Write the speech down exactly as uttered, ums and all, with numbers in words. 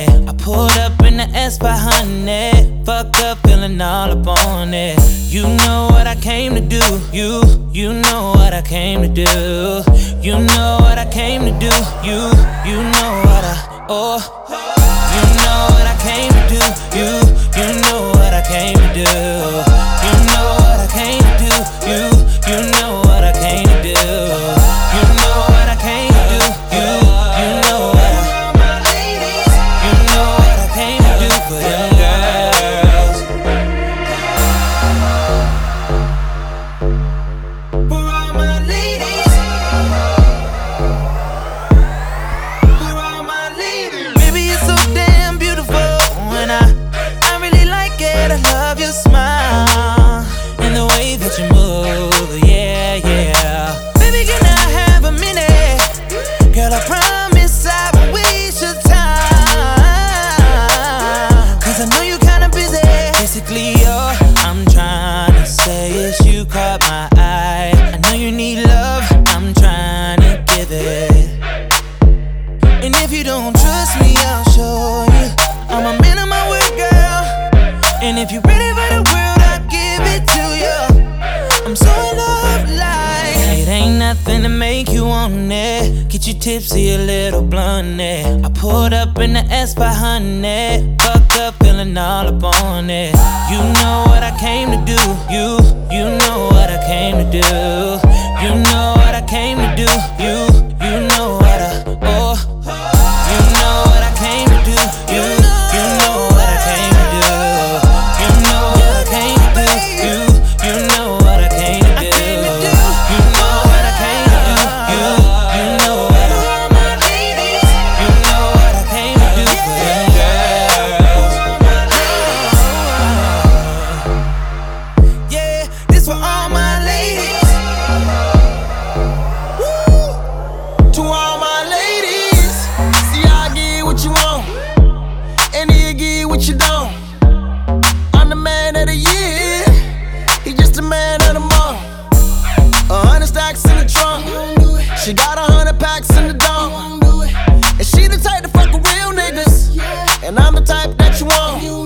it. I pulled up in the S five hundred, fucked up, feeling all up on it. You know what I came to do. You, you know what I came to do. You know what I came to do. You, you know what I, oh. You know what I came to do. You, you know what I came to do. You know what I came to do. You, you know what I came to do. You know what I came to do. You, you know what I, you know what I came to do for them girls. For all my ladies. For all my ladies. Baby, you're so damn beautiful, and I, I really like it. I love your smile and the way that you move, yeah, yeah. Baby, can I have a minute? Girl, I promise I won't waste your time, cause I know you're kinda busy. Basically, all I'm trying to say is you caught my eye. I know you need love, I'm trying to give it. And if you don't trust me, I'll show you. I'm a man of my word, girl. And if you're ready for the world, I'll give it to you. I'm so in love, like it ain't nothing to make you want it. Get you tipsy, a little blunt, it. I pulled up in the S five hundred, fucked up, feeling all up on it. You know what I came to do. You, you know what I came to do. You know what I came to do. You, you know what I, oh. You know what I came to do. You, you know what I came to do. You know what I came to do. You, you know what I came to do. You know what I came to do. You, you know what I, you know what I came to do for them girls. Yeah, this for all my ladies. Woo! To all my ladies, see I give what you want, and he give what you don't. I'm the man of the year, he just the man of the month. A hundred stacks in the trunk, she got a hundred packs in the dome. And she the type to fuck with real niggas, and I'm the type that you want.